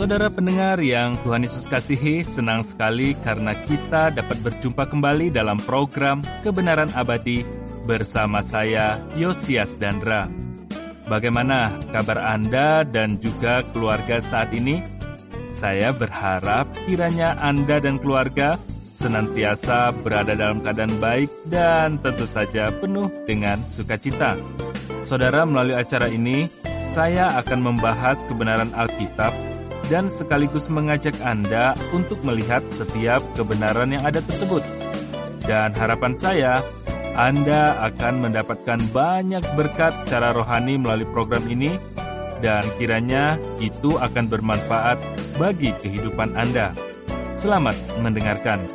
Saudara pendengar yang Tuhan Yesus kasihi, senang sekali karena kita dapat berjumpa kembali dalam program Kebenaran Abadi bersama saya, Yosias Dandra. Bagaimana kabar Anda dan juga keluarga saat ini? Saya berharap kiranya Anda dan keluarga senantiasa berada dalam keadaan baik dan tentu saja penuh dengan sukacita. Saudara, melalui acara ini, saya akan membahas kebenaran Alkitab dan sekaligus mengajak Anda untuk melihat setiap kebenaran yang ada tersebut. Dan harapan saya, Anda akan mendapatkan banyak berkat secara rohani melalui program ini, dan kiranya itu akan bermanfaat bagi kehidupan Anda. Selamat mendengarkan.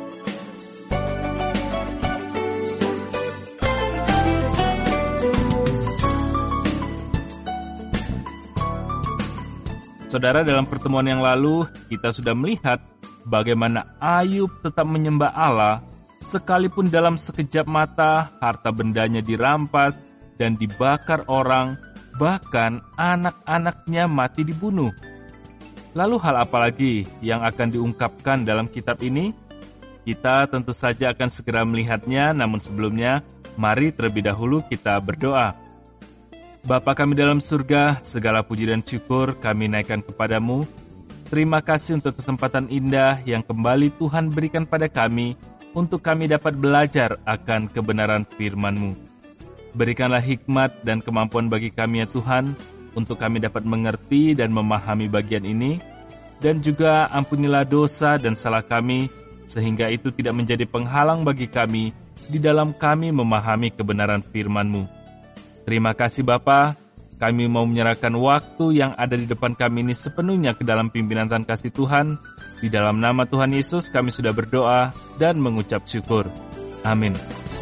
Saudara, dalam pertemuan yang lalu, kita sudah melihat bagaimana Ayub tetap menyembah Allah, sekalipun dalam sekejap mata harta bendanya dirampas dan dibakar orang, bahkan anak-anaknya mati dibunuh. Lalu hal apa lagi yang akan diungkapkan dalam kitab ini? Kita tentu saja akan segera melihatnya, namun sebelumnya, mari terlebih dahulu kita berdoa. Bapa kami dalam surga, segala puji dan syukur kami naikkan kepadamu. Terima kasih untuk kesempatan indah yang kembali Tuhan berikan pada kami, untuk kami dapat belajar akan kebenaran firman-Mu. Berikanlah hikmat dan kemampuan bagi kami ya Tuhan, untuk kami dapat mengerti dan memahami bagian ini, dan juga ampunilah dosa dan salah kami, sehingga itu tidak menjadi penghalang bagi kami di dalam kami memahami kebenaran firman-Mu. Terima kasih Bapa, kami mau menyerahkan waktu yang ada di depan kami ini sepenuhnya ke dalam pimpinan dan kasih Tuhan. Di dalam nama Tuhan Yesus kami sudah berdoa dan mengucap syukur. Amin.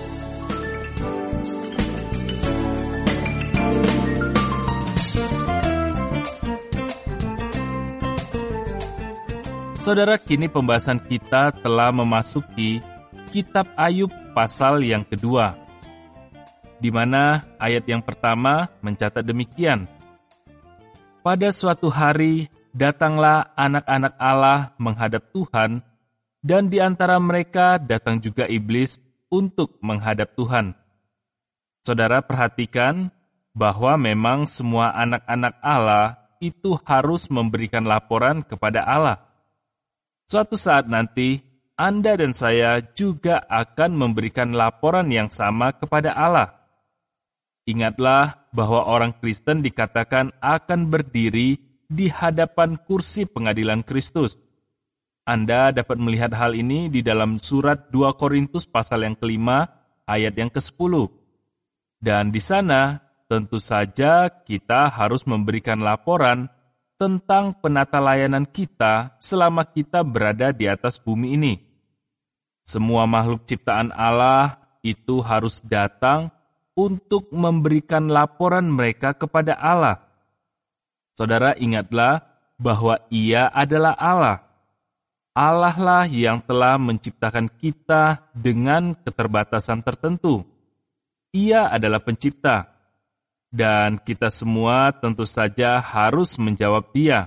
Saudara, kini pembahasan kita telah memasuki Kitab Ayub pasal yang kedua, di mana ayat yang pertama mencatat demikian. Pada suatu hari, datanglah anak-anak Allah menghadap Tuhan, dan di antara mereka datang juga iblis untuk menghadap Tuhan. Saudara perhatikan bahwa memang semua anak-anak Allah itu harus memberikan laporan kepada Allah. Suatu saat nanti, Anda dan saya juga akan memberikan laporan yang sama kepada Allah. Ingatlah bahwa orang Kristen dikatakan akan berdiri di hadapan kursi pengadilan Kristus. Anda dapat melihat hal ini di dalam surat 2 Korintus pasal yang kelima, ayat yang ke-10. Dan di sana, tentu saja kita harus memberikan laporan tentang penata layanan kita selama kita berada di atas bumi ini. Semua makhluk ciptaan Allah itu harus datang untuk memberikan laporan mereka kepada Allah. Saudara, ingatlah bahwa Ia adalah Allah. Allah lah yang telah menciptakan kita dengan keterbatasan tertentu. Ia adalah pencipta, dan kita semua tentu saja harus menjawab Dia.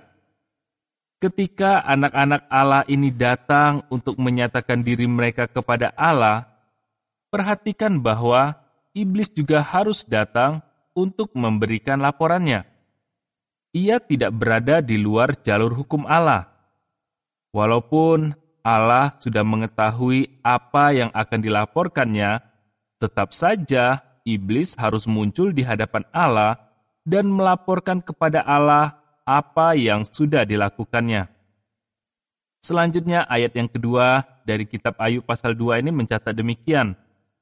Ketika anak-anak Allah ini datang untuk menyatakan diri mereka kepada Allah, perhatikan bahwa iblis juga harus datang untuk memberikan laporannya. Ia tidak berada di luar jalur hukum Allah. Walaupun Allah sudah mengetahui apa yang akan dilaporkannya, tetap saja iblis harus muncul di hadapan Allah dan melaporkan kepada Allah apa yang sudah dilakukannya. Selanjutnya ayat yang kedua dari kitab Ayub pasal 2 ini mencatat demikian.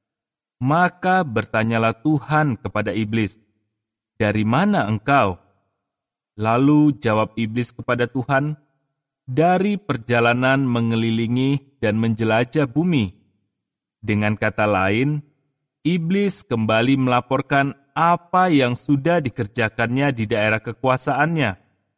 Maka bertanyalah Tuhan kepada iblis, "Dari mana engkau?" Lalu jawab iblis kepada Tuhan, "Dari perjalanan mengelilingi dan menjelajah bumi." Dengan kata lain, iblis kembali melaporkan apa yang sudah dikerjakannya di daerah kekuasaannya.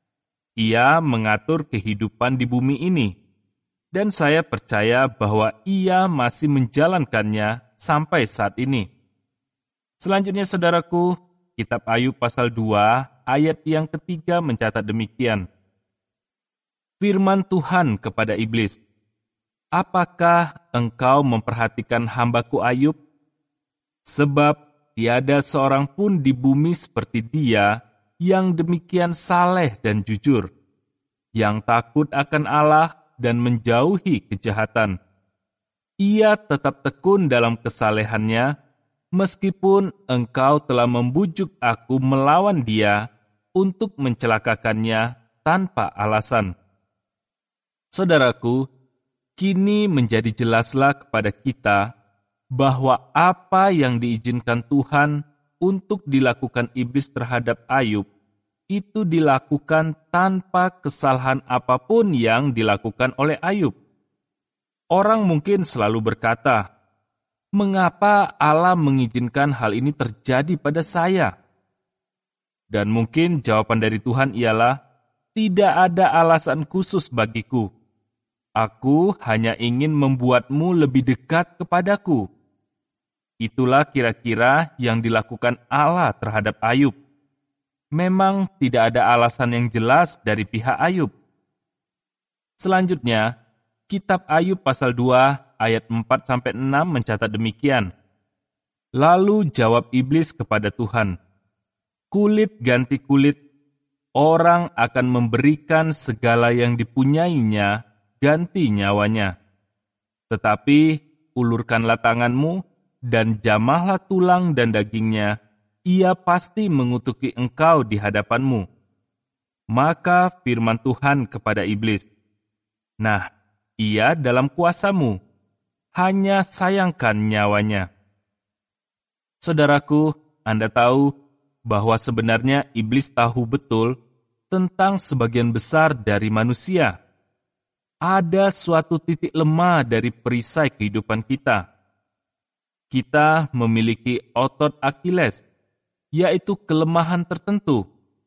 Ia mengatur kehidupan di bumi ini, dan saya percaya bahwa ia masih menjalankannya sampai saat ini. Selanjutnya saudaraku, kitab Ayub pasal 2 ayat yang ketiga mencatat demikian. firman Tuhan kepada iblis, "Apakah engkau memperhatikan hambaku Ayub? Sebab tiada seorang pun di bumi seperti dia yang demikian saleh dan jujur, yang takut akan Allah dan menjauhi kejahatan. Ia tetap tekun dalam kesalehannya, meskipun engkau telah membujuk aku melawan dia untuk mencelakakannya tanpa alasan." Saudaraku, kini menjadi jelaslah kepada kita bahwa apa yang diizinkan Tuhan untuk dilakukan iblis terhadap Ayub, itu dilakukan tanpa kesalahan apapun yang dilakukan oleh Ayub. Orang mungkin selalu berkata, "Mengapa Allah mengizinkan hal ini terjadi pada saya?" Dan mungkin jawaban dari Tuhan ialah, "Tidak ada alasan khusus bagiku. Aku hanya ingin membuatmu lebih dekat kepadaku." Itulah kira-kira yang dilakukan Allah terhadap Ayub. Memang tidak ada alasan yang jelas dari pihak Ayub. Selanjutnya, kitab Ayub pasal 2 ayat 4-6 mencatat demikian. Lalu jawab iblis kepada Tuhan, "Kulit ganti kulit, orang akan memberikan segala yang dipunyainya ganti nyawanya. Tetapi ulurkanlah tanganmu dan jamahlah tulang dan dagingnya, ia pasti mengutuki engkau di hadapanmu." Maka firman Tuhan kepada iblis, "Nah, ia dalam kuasamu, hanya sayangkan nyawanya." Saudaraku, Anda tahu bahwa sebenarnya iblis tahu betul tentang sebagian besar dari manusia. Ada suatu titik lemah dari perisai kehidupan kita. Kita memiliki otot Achilles, yaitu kelemahan tertentu.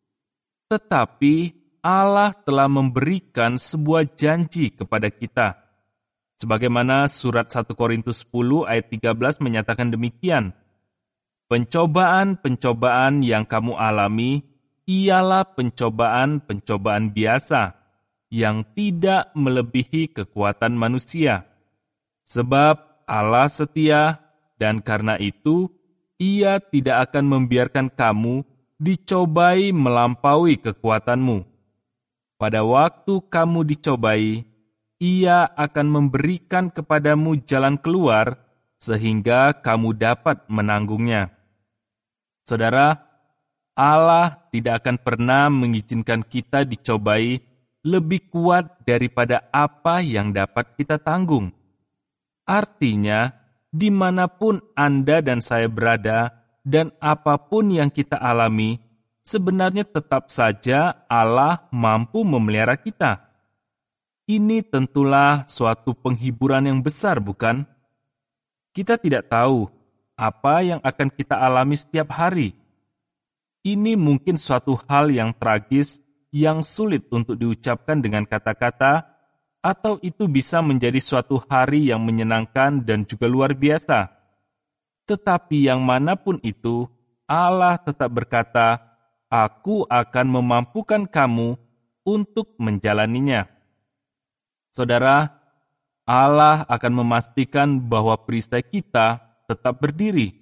Tetapi Allah telah memberikan sebuah janji kepada kita. Sebagaimana surat 1 Korintus 10 ayat 13 menyatakan demikian, "Pencobaan-pencobaan yang kamu alami ialah pencobaan-pencobaan biasa, yang tidak melebihi kekuatan manusia. Sebab Allah setia, dan karena itu Ia tidak akan membiarkan kamu dicobai melampaui kekuatanmu. Pada waktu kamu dicobai, Ia akan memberikan kepadamu jalan keluar sehingga kamu dapat menanggungnya." Saudara, Allah tidak akan pernah mengizinkan kita dicobai lebih kuat daripada apa yang dapat kita tanggung. Artinya, dimanapun Anda dan saya berada, dan apapun yang kita alami, sebenarnya tetap saja Allah mampu memelihara kita. Ini tentulah suatu penghiburan yang besar, bukan? Kita tidak tahu apa yang akan kita alami setiap hari. Ini mungkin suatu hal yang tragis, yang sulit untuk diucapkan dengan kata-kata, atau itu bisa menjadi suatu hari yang menyenangkan dan juga luar biasa. Tetapi yang manapun itu, Allah tetap berkata, "Aku akan memampukan kamu untuk menjalaninya." Saudara, Allah akan memastikan bahwa perisai kita tetap berdiri.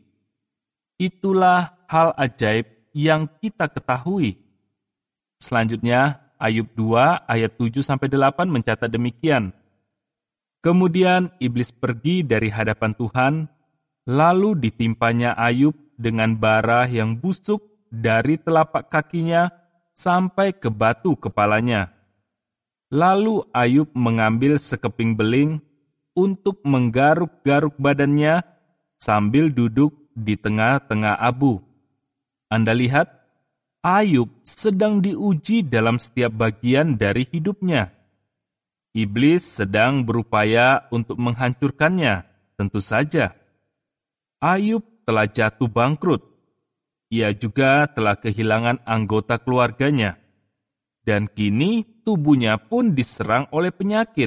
Itulah hal ajaib yang kita ketahui. Selanjutnya, Ayub 2 ayat 7-8 mencatat demikian. "Kemudian iblis pergi dari hadapan Tuhan, lalu ditimpanya Ayub dengan bara yang busuk dari telapak kakinya sampai ke batu kepalanya. Lalu Ayub mengambil sekeping beling untuk menggaruk-garuk badannya sambil duduk di tengah-tengah abu." Anda lihat, Ayub sedang diuji dalam setiap bagian dari hidupnya. Iblis sedang berupaya untuk menghancurkannya, tentu saja. Ayub telah jatuh bangkrut. Ia juga telah kehilangan anggota keluarganya. Dan kini tubuhnya pun diserang oleh penyakit.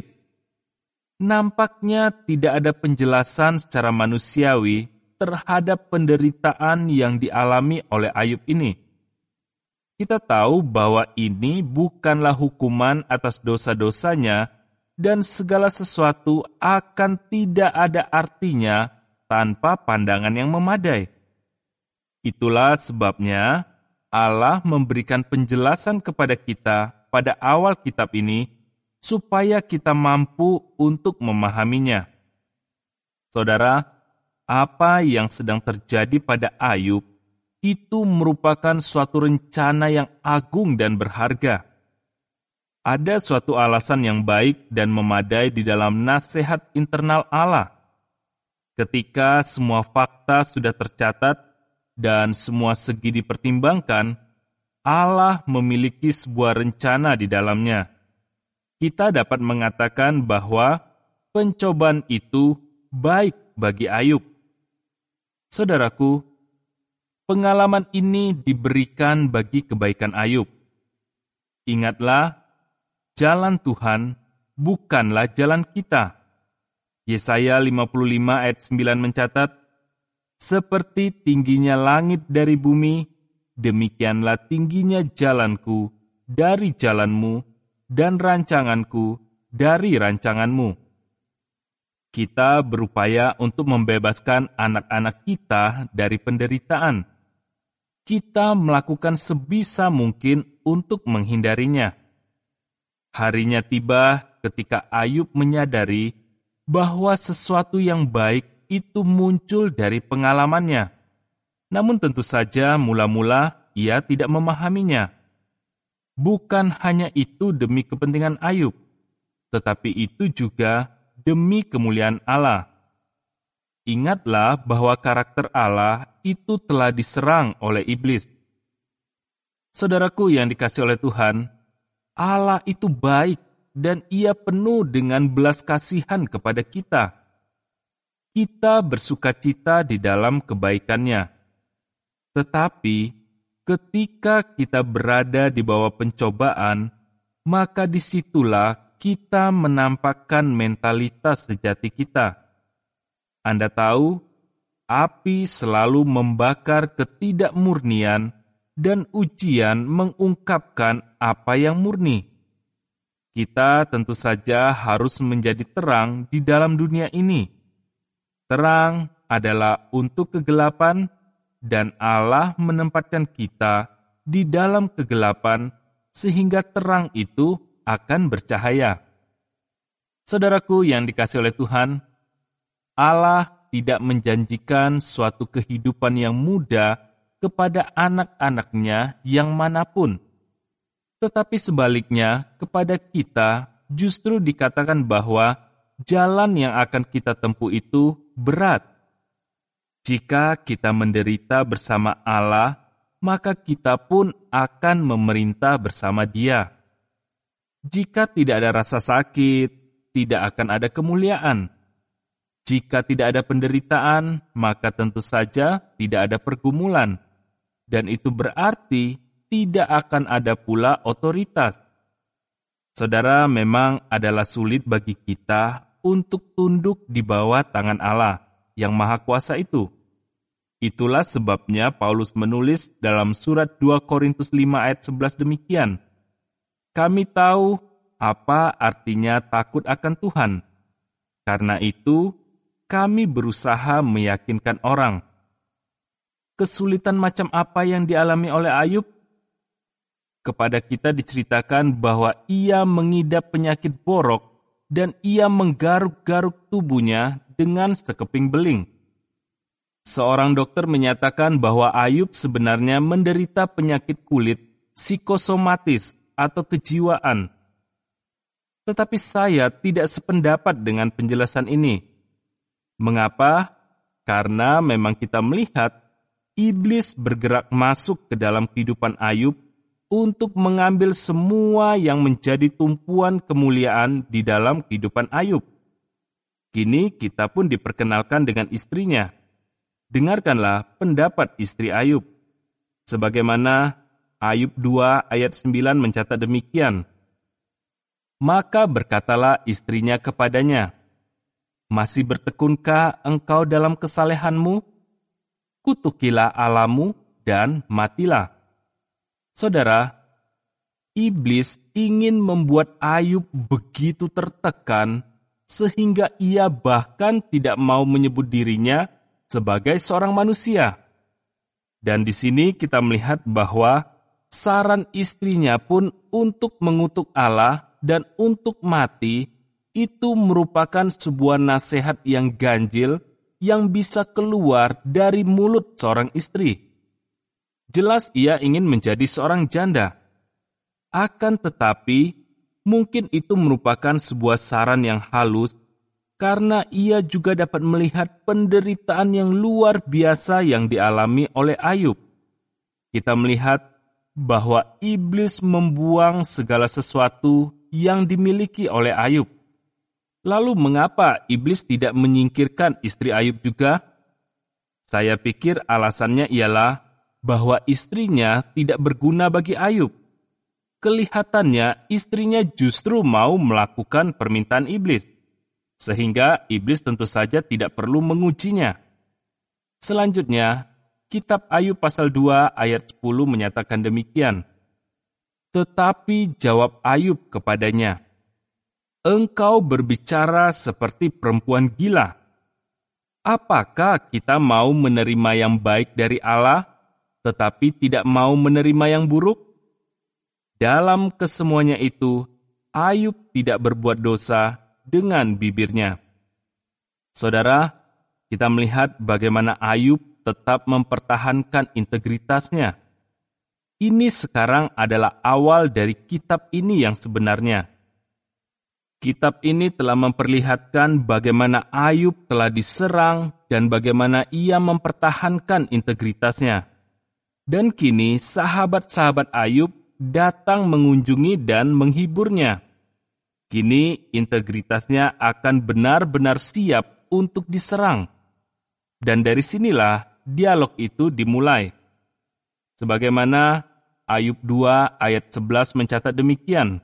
Nampaknya tidak ada penjelasan secara manusiawi terhadap penderitaan yang dialami oleh Ayub ini. Kita tahu bahwa ini bukanlah hukuman atas dosa-dosanya dan segala sesuatu akan tidak ada artinya tanpa pandangan yang memadai. Itulah sebabnya Allah memberikan penjelasan kepada kita pada awal kitab ini supaya kita mampu untuk memahaminya. Saudara, apa yang sedang terjadi pada Ayub itu merupakan suatu rencana yang agung dan berharga. Ada suatu alasan yang baik dan memadai di dalam nasihat internal Allah. Ketika semua fakta sudah tercatat dan semua segi dipertimbangkan, Allah memiliki sebuah rencana di dalamnya. Kita dapat mengatakan bahwa pencobaan itu baik bagi Ayub. Saudaraku, pengalaman ini diberikan bagi kebaikan Ayub. Ingatlah, jalan Tuhan bukanlah jalan kita. Yesaya 55 ayat 9 mencatat, seperti tingginya langit dari bumi, demikianlah tingginya jalanku dari jalanmu dan rancanganku dari rancanganmu. Kita berupaya untuk membebaskan anak-anak kita dari penderitaan. Kita melakukan sebisa mungkin untuk menghindarinya. Harinya tiba ketika Ayub menyadari bahwa sesuatu yang baik itu muncul dari pengalamannya. Namun tentu saja mula-mula ia tidak memahaminya. Bukan hanya itu demi kepentingan Ayub, tetapi itu juga demi kemuliaan Allah. Ingatlah bahwa karakter Allah itu telah diserang oleh iblis. Saudaraku yang dikasihi oleh Tuhan, Allah itu baik dan Ia penuh dengan belas kasihan kepada kita. Kita bersukacita di dalam kebaikan-Nya. Tetapi ketika kita berada di bawah pencobaan, maka disitulah kita menampakkan mentalitas sejati kita. Anda tahu, api selalu membakar ketidakmurnian dan ujian mengungkapkan apa yang murni. Kita tentu saja harus menjadi terang di dalam dunia ini. Terang adalah untuk kegelapan, dan Allah menempatkan kita di dalam kegelapan sehingga terang itu akan bercahaya. Saudaraku yang dikasihi oleh Tuhan, Allah tidak menjanjikan suatu kehidupan yang mudah kepada anak-anaknya yang manapun. Tetapi sebaliknya, kepada kita justru dikatakan bahwa jalan yang akan kita tempuh itu berat. Jika kita menderita bersama Allah, maka kita pun akan memerintah bersama Dia. Jika tidak ada rasa sakit, tidak akan ada kemuliaan. Jika tidak ada penderitaan, maka tentu saja tidak ada pergumulan. Dan itu berarti tidak akan ada pula otoritas. Saudara, memang adalah sulit bagi kita untuk tunduk di bawah tangan Allah yang Maha Kuasa itu. Itulah sebabnya Paulus menulis dalam surat 2 Korintus 5 ayat 11 demikian. Kami tahu apa artinya takut akan Tuhan. Karena itu, kami berusaha meyakinkan orang. Kesulitan macam apa yang dialami oleh Ayub? Kepada kita diceritakan bahwa ia mengidap penyakit borok dan ia menggaruk-garuk tubuhnya dengan sekeping beling. Seorang dokter menyatakan bahwa Ayub sebenarnya menderita penyakit kulit psikosomatis atau kejiwaan. Tetapi saya tidak sependapat dengan penjelasan ini. Mengapa? Karena memang kita melihat iblis bergerak masuk ke dalam kehidupan Ayub untuk mengambil semua yang menjadi tumpuan kemuliaan di dalam kehidupan Ayub. Kini kita pun diperkenalkan dengan istrinya. Dengarkanlah pendapat istri Ayub. Sebagaimana Ayub 2 ayat 9 mencatat demikian. Maka berkatalah istrinya kepadanya, masih bertekunkah engkau dalam kesalehanmu? Kutukilah Allahmu dan matilah. Saudara, iblis ingin membuat Ayub begitu tertekan sehingga ia bahkan tidak mau menyebut dirinya sebagai seorang manusia. Dan di sini kita melihat bahwa saran istrinya pun untuk mengutuk Allah dan untuk mati itu merupakan sebuah nasihat yang ganjil yang bisa keluar dari mulut seorang istri. Jelas ia ingin menjadi seorang janda. Akan tetapi, mungkin itu merupakan sebuah saran yang halus karena ia juga dapat melihat penderitaan yang luar biasa yang dialami oleh Ayub. Kita melihat bahwa iblis membuang segala sesuatu yang dimiliki oleh Ayub. Lalu mengapa iblis tidak menyingkirkan istri Ayub juga? Saya pikir alasannya ialah bahwa istrinya tidak berguna bagi Ayub. Kelihatannya istrinya justru mau melakukan permintaan iblis, sehingga iblis tentu saja tidak perlu mengujinya. Selanjutnya, kitab Ayub pasal 2 ayat 10 menyatakan demikian. Tetapi jawab Ayub kepadanya, "Engkau berbicara seperti perempuan gila. Apakah kita mau menerima yang baik dari Allah, tetapi tidak mau menerima yang buruk?" Dalam kesemuanya itu, Ayub tidak berbuat dosa dengan bibirnya. Saudara, kita melihat bagaimana Ayub tetap mempertahankan integritasnya. Ini sekarang adalah awal dari kitab ini yang sebenarnya. Kitab ini telah memperlihatkan bagaimana Ayub telah diserang dan bagaimana ia mempertahankan integritasnya. Dan kini sahabat-sahabat Ayub datang mengunjungi dan menghiburnya. Kini integritasnya akan benar-benar siap untuk diserang. Dan dari sinilah dialog itu dimulai. Sebagaimana Ayub 2 ayat 11 mencatat demikian.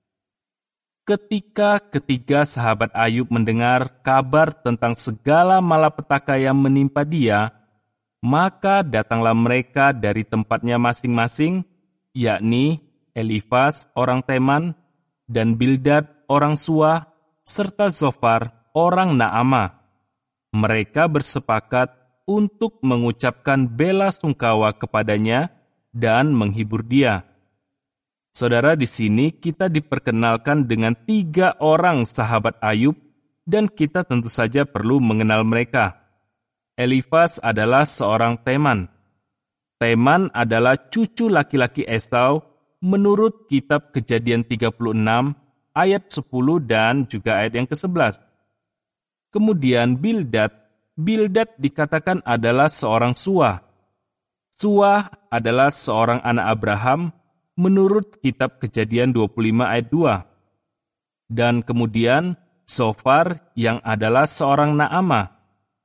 Ketika ketiga sahabat Ayub mendengar kabar tentang segala malapetaka yang menimpa dia, maka datanglah mereka dari tempatnya masing-masing, yakni Elifas orang Teman, dan Bildad orang Suah, serta Zofar orang Naamah. Mereka bersepakat untuk mengucapkan bela sungkawa kepadanya dan menghibur dia. Saudara, di sini kita diperkenalkan dengan 3 orang sahabat Ayub dan kita tentu saja perlu mengenal mereka. Elifas adalah seorang Teman. Teman adalah cucu laki-laki Esau menurut kitab Kejadian 36 ayat 10 dan juga ayat yang ke-11. Kemudian Bildad dikatakan adalah seorang Suah. Suah adalah seorang anak Abraham menurut kitab Kejadian 25 ayat 2. Dan kemudian Zofar yang adalah seorang Naamah.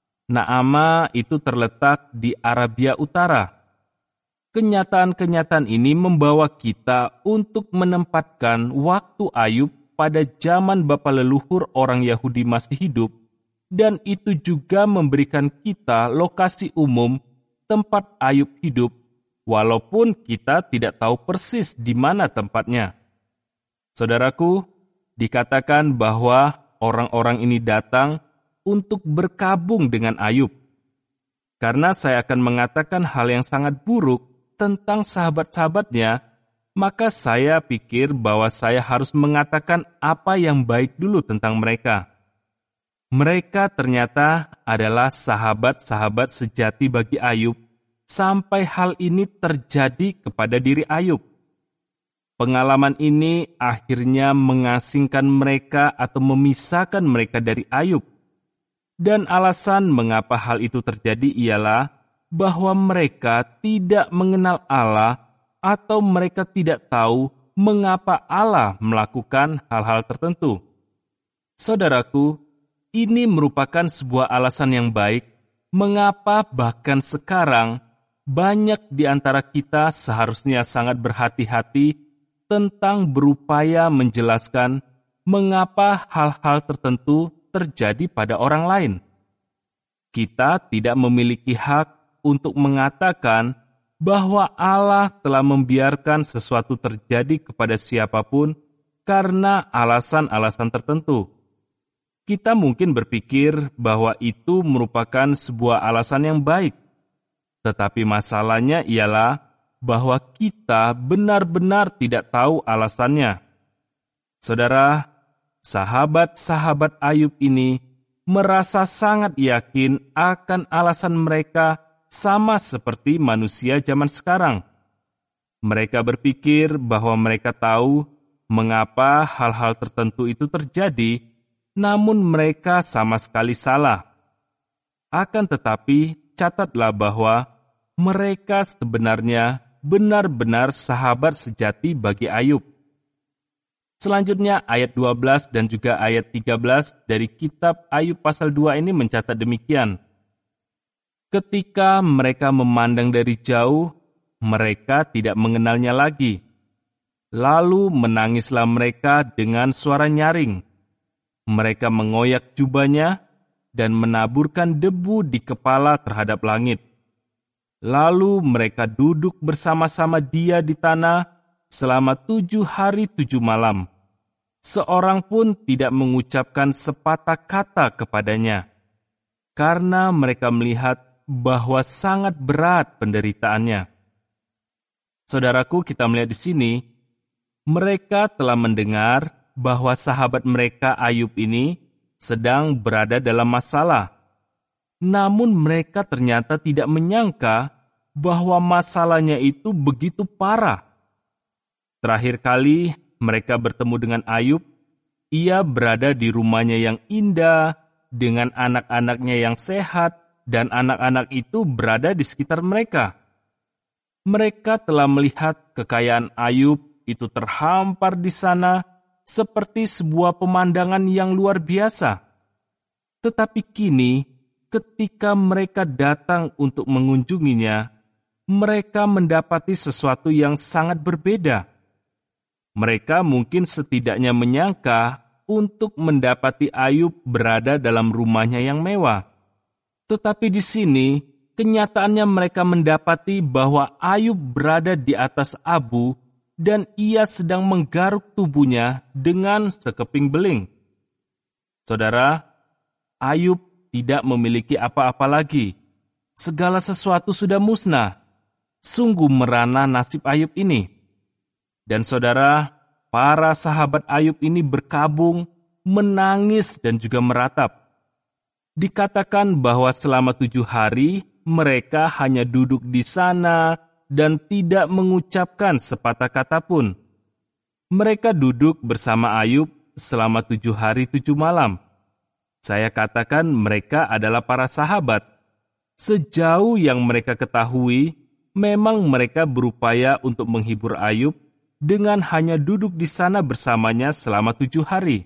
Naamah itu terletak di Arabia Utara. Kenyataan-kenyataan ini membawa kita untuk menempatkan waktu Ayub pada zaman bapa leluhur orang Yahudi masih hidup, dan itu juga memberikan kita lokasi umum tempat Ayub hidup, walaupun kita tidak tahu persis di mana tempatnya. Saudaraku, dikatakan bahwa orang-orang ini datang untuk berkabung dengan Ayub. Karena saya akan mengatakan hal yang sangat buruk tentang sahabat-sahabatnya, maka saya pikir bahwa saya harus mengatakan apa yang baik dulu tentang mereka. Mereka ternyata adalah sahabat-sahabat sejati bagi Ayub, sampai hal ini terjadi kepada diri Ayub. Pengalaman ini akhirnya mengasingkan mereka atau memisahkan mereka dari Ayub. Dan alasan mengapa hal itu terjadi ialah bahwa mereka tidak mengenal Allah atau mereka tidak tahu mengapa Allah melakukan hal-hal tertentu. Saudaraku, ini merupakan sebuah alasan yang baik mengapa bahkan sekarang banyak di antara kita seharusnya sangat berhati-hati tentang berupaya menjelaskan mengapa hal-hal tertentu terjadi pada orang lain. Kita tidak memiliki hak untuk mengatakan bahwa Allah telah membiarkan sesuatu terjadi kepada siapapun karena alasan-alasan tertentu. Kita mungkin berpikir bahwa itu merupakan sebuah alasan yang baik, tetapi masalahnya ialah bahwa kita benar-benar tidak tahu alasannya. Saudara, sahabat-sahabat Ayub ini merasa sangat yakin akan alasan mereka sama seperti manusia zaman sekarang. Mereka berpikir bahwa mereka tahu mengapa hal-hal tertentu itu terjadi, namun mereka sama sekali salah. Akan tetapi, catatlah bahwa mereka sebenarnya benar-benar sahabat sejati bagi Ayub. Selanjutnya ayat 12 dan juga ayat 13 dari kitab Ayub pasal 2 ini mencatat demikian. Ketika mereka memandang dari jauh, mereka tidak mengenalnya lagi. Lalu menangislah mereka dengan suara nyaring. Mereka mengoyak jubahnya dan menaburkan debu di kepala terhadap langit. Lalu mereka duduk bersama-sama dia di tanah selama 7 hari 7 malam. Seorang pun tidak mengucapkan sepatah kata kepadanya, karena mereka melihat bahwa sangat berat penderitaannya. Saudaraku, kita melihat di sini, mereka telah mendengar bahwa sahabat mereka Ayub ini sedang berada dalam masalah. Namun mereka ternyata tidak menyangka bahwa masalahnya itu begitu parah. Terakhir kali mereka bertemu dengan Ayub, ia berada di rumahnya yang indah, dengan anak-anaknya yang sehat, dan anak-anak itu berada di sekitar mereka. Mereka telah melihat kekayaan Ayub itu terhampar di sana seperti sebuah pemandangan yang luar biasa. Tetapi kini, ketika mereka datang untuk mengunjunginya, mereka mendapati sesuatu yang sangat berbeda. Mereka mungkin setidaknya menyangka untuk mendapati Ayub berada dalam rumahnya yang mewah. Tetapi di sini, kenyataannya mereka mendapati bahwa Ayub berada di atas abu dan ia sedang menggaruk tubuhnya dengan sekeping beling. Saudara, Ayub tidak memiliki apa-apa lagi. Segala sesuatu sudah musnah. Sungguh merana nasib Ayub ini. Dan saudara, para sahabat Ayub ini berkabung, menangis dan juga meratap. Dikatakan bahwa selama 7 hari mereka hanya duduk di sana dan tidak mengucapkan sepatah kata pun. Mereka duduk bersama Ayub selama 7 hari 7 malam. Saya katakan mereka adalah para sahabat. Sejauh yang mereka ketahui, memang mereka berupaya untuk menghibur Ayub dengan hanya duduk di sana bersamanya selama 7 hari.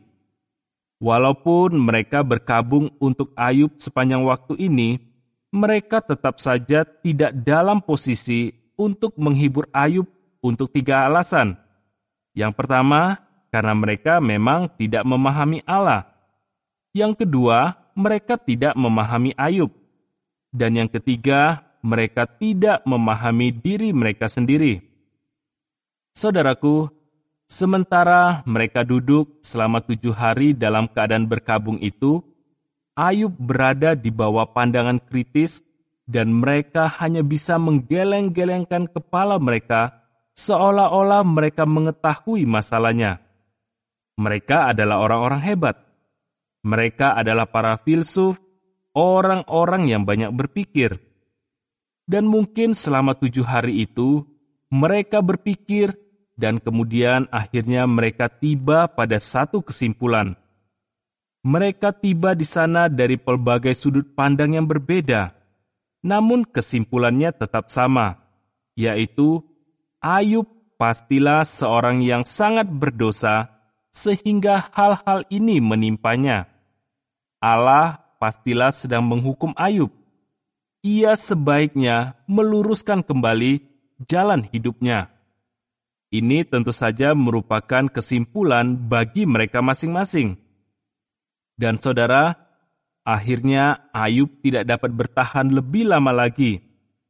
Walaupun mereka berkabung untuk Ayub sepanjang waktu ini, mereka tetap saja tidak dalam posisi untuk menghibur Ayub untuk 3 alasan. Yang pertama, karena mereka memang tidak memahami Allah. Yang kedua, mereka tidak memahami Ayub. Dan yang ketiga, mereka tidak memahami diri mereka sendiri. Saudaraku, sementara mereka duduk selama 7 hari dalam keadaan berkabung itu, Ayub berada di bawah pandangan kritis dan mereka hanya bisa menggeleng-gelengkan kepala mereka seolah-olah mereka mengetahui masalahnya. Mereka adalah orang-orang hebat. Mereka adalah para filsuf, orang-orang yang banyak berpikir. Dan mungkin selama 7 hari itu, mereka berpikir dan kemudian akhirnya mereka tiba pada satu kesimpulan. Mereka tiba di sana dari pelbagai sudut pandang yang berbeda, namun kesimpulannya tetap sama, yaitu Ayub pastilah seorang yang sangat berdosa sehingga hal-hal ini menimpanya. Allah pastilah sedang menghukum Ayub. Ia sebaiknya meluruskan kembali jalan hidupnya. Ini tentu saja merupakan kesimpulan bagi mereka masing-masing. Dan saudara, akhirnya Ayub tidak dapat bertahan lebih lama lagi.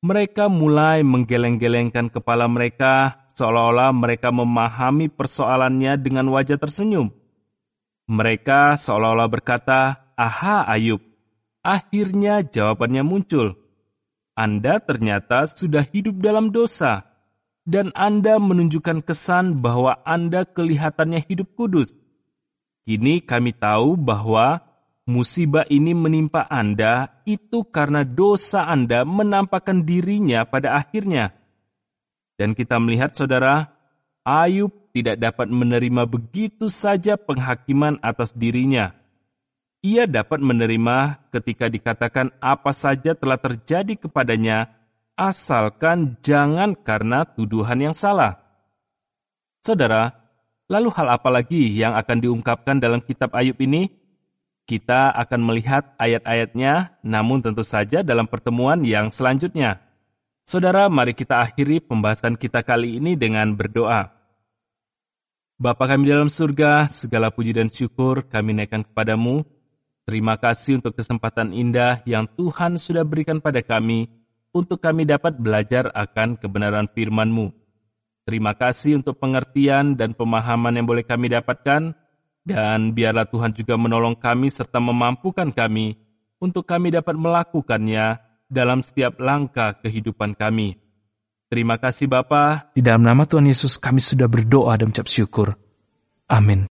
Mereka mulai menggeleng-gelengkan kepala mereka, seolah-olah mereka memahami persoalannya dengan wajah tersenyum. Mereka seolah-olah berkata, "Aha, Ayub, akhirnya jawabannya muncul. Anda ternyata sudah hidup dalam dosa, dan Anda menunjukkan kesan bahwa Anda kelihatannya hidup kudus. Kini kami tahu bahwa musibah ini menimpa Anda itu karena dosa Anda menampakkan dirinya pada akhirnya." Dan kita melihat, saudara, Ayub tidak dapat menerima begitu saja penghakiman atas dirinya. Ia dapat menerima ketika dikatakan apa saja telah terjadi kepadanya, asalkan jangan karena tuduhan yang salah. Saudara, lalu hal apa lagi yang akan diungkapkan dalam kitab Ayub ini? Kita akan melihat ayat-ayatnya, namun tentu saja dalam pertemuan yang selanjutnya. Saudara, mari kita akhiri pembahasan kita kali ini dengan berdoa. Bapa kami dalam surga, segala puji dan syukur kami naikkan kepadamu. Terima kasih untuk kesempatan indah yang Tuhan sudah berikan pada kami, untuk kami dapat belajar akan kebenaran firman-Mu. Terima kasih untuk pengertian dan pemahaman yang boleh kami dapatkan, dan biarlah Tuhan juga menolong kami serta memampukan kami, untuk kami dapat melakukannya dalam setiap langkah kehidupan kami. Terima kasih Bapa. Di dalam nama Tuhan Yesus kami sudah berdoa dan mengucap syukur. Amin.